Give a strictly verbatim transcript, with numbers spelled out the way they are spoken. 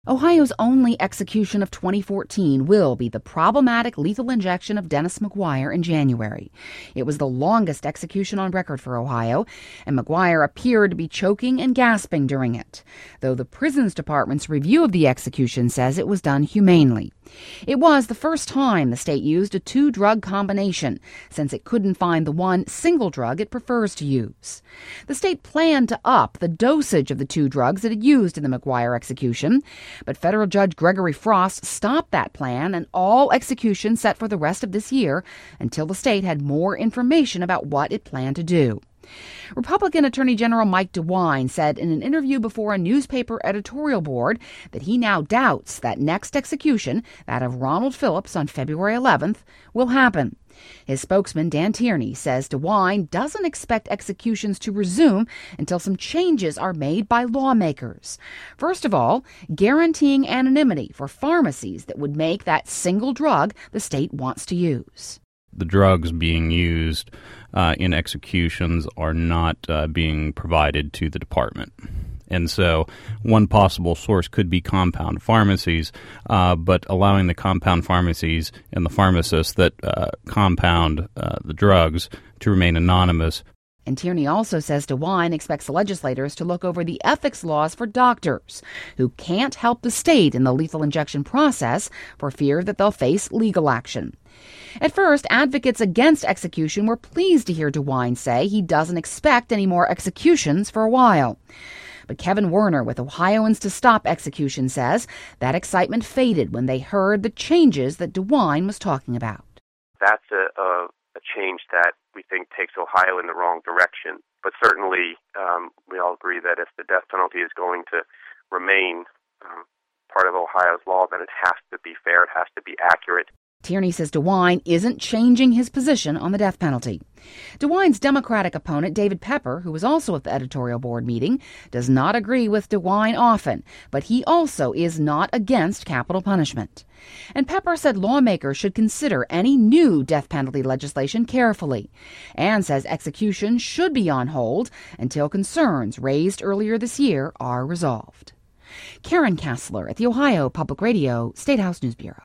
Ohio's only execution of twenty fourteen will be the problematic lethal injection of Dennis McGuire in January. It was the longest execution on record for Ohio, and McGuire appeared to be choking and gasping during it, though the Prisons Department's review of the execution says it was done humanely. It was the first time the state used a two-drug combination, since it couldn't find the one single drug it prefers to use. The state planned to up the dosage of the two drugs it had used in the McGuire execution, but federal judge Gregory Frost stopped that plan and all executions set for the rest of this year until the state had more information about what it planned to do. Republican Attorney General Mike DeWine said in an interview before a newspaper editorial board that he now doubts that next execution, that of Ronald Phillips on February eleventh, will happen. His spokesman, Dan Tierney, says DeWine doesn't expect executions to resume until some changes are made by lawmakers. First of all, guaranteeing anonymity for pharmacies that would make that single drug the state wants to use. The drugs being used uh, in executions are not uh, being provided to the department. And so one possible source could be compound pharmacies, uh, but allowing the compound pharmacies and the pharmacists that uh, compound uh, the drugs to remain anonymous. And Tierney also says DeWine expects legislators to look over the ethics laws for doctors who can't help the state in the lethal injection process for fear that they'll face legal action. At first, advocates against execution were pleased to hear DeWine say he doesn't expect any more executions for a while. But Kevin Werner with Ohioans to Stop Execution says that excitement faded when they heard the changes that DeWine was talking about. That's a, a, a change that we think takes Ohio in the wrong direction. But certainly um, we all agree that if the death penalty is going to remain um, part of Ohio's law, then it has to be fair, it has to be accurate. Tierney says DeWine isn't changing his position on the death penalty. DeWine's Democratic opponent, David Pepper, who was also at the editorial board meeting, does not agree with DeWine often, but he also is not against capital punishment. And Pepper said lawmakers should consider any new death penalty legislation carefully, and says execution should be on hold until concerns raised earlier this year are resolved. Karen Kassler at the Ohio Public Radio State House News Bureau.